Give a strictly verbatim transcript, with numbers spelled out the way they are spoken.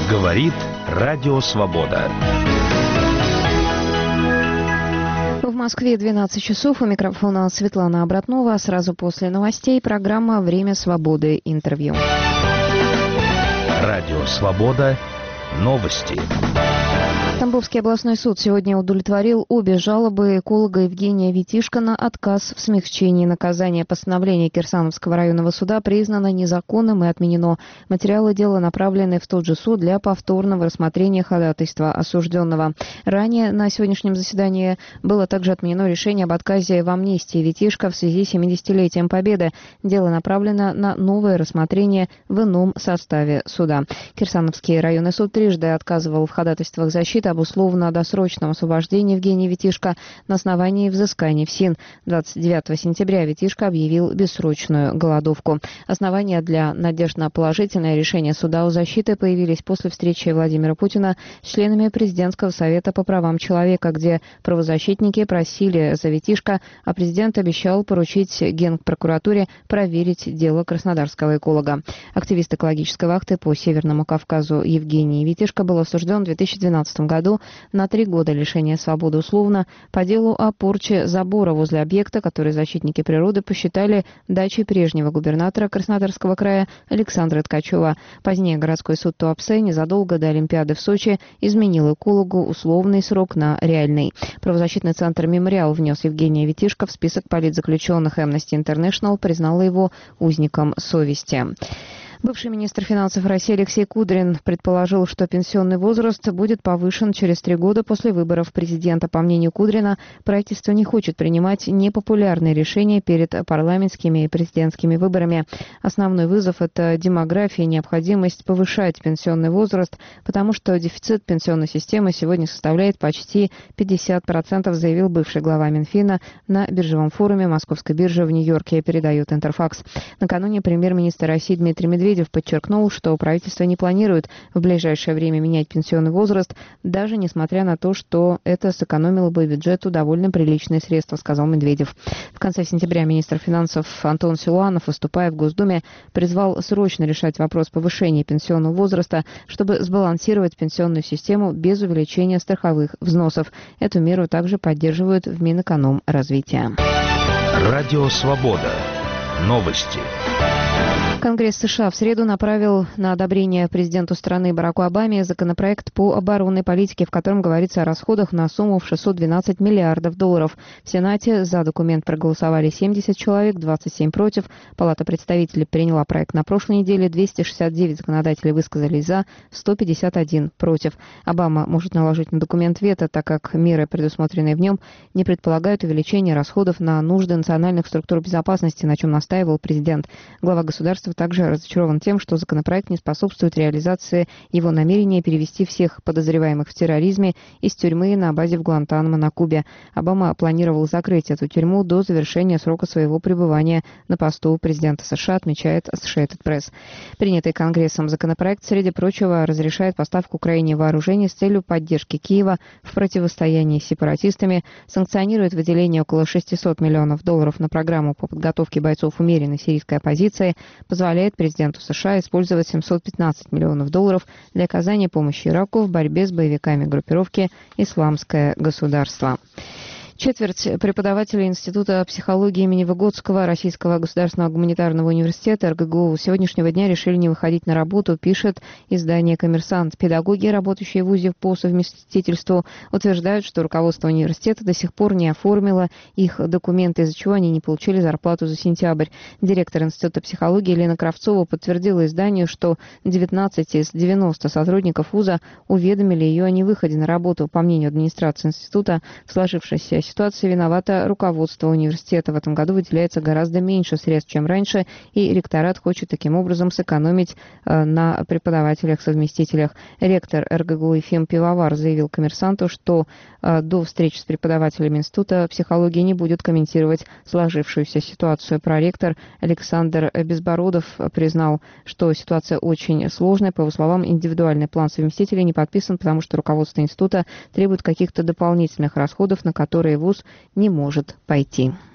Говорит Радио Свобода. В Москве двенадцать часов. У микрофона Светлана Обратнова. Сразу после новостей программа «Время свободы. Интервью». Радио Свобода. Новости. Тамбовский областной суд сегодня удовлетворил обе жалобы эколога Евгения Витишко на отказ в смягчении наказания. Постановление Кирсановского районного суда признано незаконным и отменено. Материалы дела направлены в тот же суд для повторного рассмотрения ходатайства осужденного. Ранее на сегодняшнем заседании было также отменено решение об отказе в амнистии Витишко в связи с семидесятилетием Победы. Дело направлено на новое рассмотрение в ином составе суда. Кирсановский районный суд трижды отказывал в ходатайствах защиты об условно-досрочном освобождении Евгения Витишко на основании взысканий в СИН. двадцать девятого сентября Витишко объявил бессрочную голодовку. Основания для надежд на положительное решение суда у защиты появились после встречи Владимира Путина с членами Президентского совета по правам человека, где правозащитники просили за Витишко, а президент обещал поручить Генпрокуратуре проверить дело краснодарского эколога. Активист экологической вахты по Северному Кавказу Евгений Витишко был осужден в две тысячи двенадцатом году на три года лишения свободы условно по делу о порче забора возле объекта, который защитники природы посчитали дачей прежнего губернатора Краснодарского края Александра Ткачева. Позднее городской суд Туапсе незадолго до Олимпиады в Сочи изменил экологу условный срок на реальный. Правозащитный центр «Мемориал» внес Евгения Витишко в список политзаключенных. Amnesty International признала его узником совести. Бывший министр финансов России Алексей Кудрин предположил, что пенсионный возраст будет повышен через три года после выборов президента. По мнению Кудрина, правительство не хочет принимать непопулярные решения перед парламентскими и президентскими выборами. Основной вызов – это демография и необходимость повышать пенсионный возраст, потому что дефицит пенсионной системы сегодня составляет почти пятьдесят процентов, заявил бывший глава Минфина на биржевом форуме Московской биржи в Нью-Йорке, передает Интерфакс. Накануне премьер-министр России Дмитрий Медведев подчеркнул, что правительство не планирует в ближайшее время менять пенсионный возраст, даже несмотря на то, что это сэкономило бы бюджету довольно приличные средства, сказал Медведев. В конце сентября министр финансов Антон Силуанов, выступая в Госдуме, призвал срочно решать вопрос повышения пенсионного возраста, чтобы сбалансировать пенсионную систему без увеличения страховых взносов. Эту меру также поддерживают в Минэкономразвития. Радио Свобода. Новости. Конгресс США в среду направил на одобрение президенту страны Бараку Обаме законопроект по оборонной политике, в котором говорится о расходах на сумму в шестьсот двенадцать миллиардов долларов. В Сенате за документ проголосовали семьдесят человек, двадцать семь против. Палата представителей приняла проект на прошлой неделе, двести шестьдесят девять законодателей высказались за, сто пятьдесят один против. Обама может наложить на документ вето, так как меры, предусмотренные в нем, не предполагают увеличения расходов на нужды национальных структур безопасности, на чем настаивал президент. Глава государства также разочарован тем, что законопроект не способствует реализации его намерения перевести всех подозреваемых в терроризме из тюрьмы на базе в Гуантанамо на Кубе. Обама планировал закрыть эту тюрьму до завершения срока своего пребывания на посту президента США, отмечает Associated Press. Принятый Конгрессом законопроект, среди прочего, разрешает поставку Украине вооружений с целью поддержки Киева в противостоянии с сепаратистами, санкционирует выделение около шестьсот миллионов долларов на программу по подготовке бойцов умеренной сирийской оппозиции, позволяет президенту США использовать семьсот пятнадцать миллионов долларов для оказания помощи Ираку в борьбе с боевиками группировки «Исламское государство». Четверть преподавателей Института психологии имени Выгодского Российского государственного гуманитарного университета эр гэ гэ у с сегодняшнего дня решили не выходить на работу, пишет издание «Коммерсант». Педагоги, работающие в вузе по совместительству, утверждают, что руководство университета до сих пор не оформило их документы, из-за чего они не получили зарплату за сентябрь. Директор Института психологии Елена Кравцова подтвердила изданию, что девятнадцать из девяноста сотрудников вуза уведомили ее о невыходе на работу. По мнению администрации института, в сложившейся ситуации виновато руководство университета. В этом году выделяется гораздо меньше средств, чем раньше, и ректорат хочет таким образом сэкономить э, на преподавателях-совместителях. Ректор эр гэ гэ у Ефим Пивовар заявил «Коммерсанту», что э, до встречи с преподавателями Института психологии не будет комментировать сложившуюся ситуацию. Проректор Александр Безбородов признал, что ситуация очень сложная. По его словам, индивидуальный план совместителей не подписан, потому что руководство института требует каких-то дополнительных расходов, на которые вуз не может пойти.